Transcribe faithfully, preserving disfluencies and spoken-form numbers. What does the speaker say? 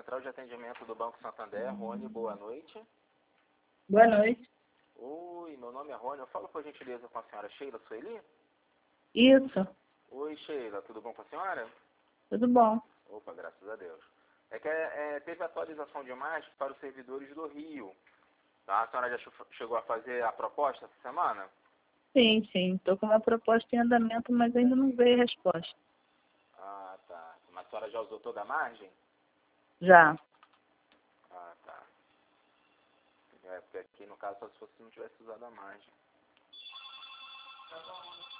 Central de Atendimento do Banco Santander. Rony, boa noite. Boa noite. Oi, meu nome é Rony. Eu falo por gentileza com a senhora Sheila Sueli? Isso. Oi, Sheila. Tudo bom com a senhora? Tudo bom. Opa, graças a Deus. É que é, teve atualização de imagem para os servidores do Rio. Tá? A senhora já chegou a fazer a proposta essa semana? Sim, sim. Estou com uma proposta em andamento, mas ainda não veio resposta. Ah, tá. Mas a senhora já usou toda a margem? Já. Ah, tá. É, porque aqui no caso só se você não tivesse usado a margem.